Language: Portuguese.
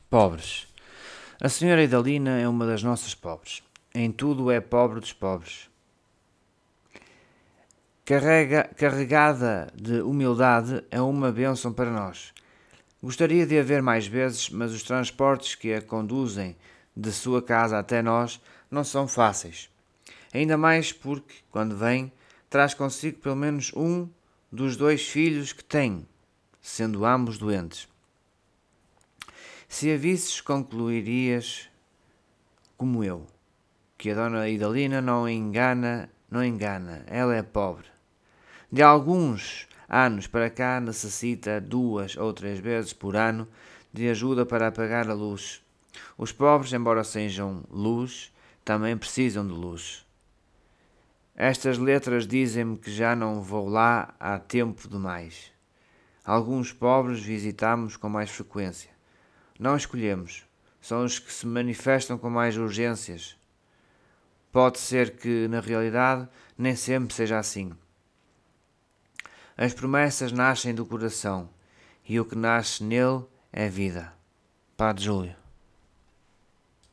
Pobres. A senhora Idalina é uma das nossas pobres. Em tudo é pobre dos pobres. Carregada de humildade, é uma bênção para nós. Gostaria de a ver mais vezes, mas os transportes que a conduzem de sua casa até nós não são fáceis. Ainda mais porque, quando vem, traz consigo pelo menos um dos 2 filhos que tem, sendo ambos doentes. Se a visses, concluirias, como eu, que a dona Idalina não engana, ela é pobre. De alguns anos para cá necessita 2 ou 3 vezes por ano de ajuda para apagar a luz. Os pobres, embora sejam luz, também precisam de luz. Estas letras dizem-me que já não vou lá há tempo demais. Alguns pobres visitamos com mais frequência. Não escolhemos. São os que se manifestam com mais urgências. Pode ser que, na realidade, nem sempre seja assim. As promessas nascem do coração, e o que nasce nele é vida. Padre Júlio.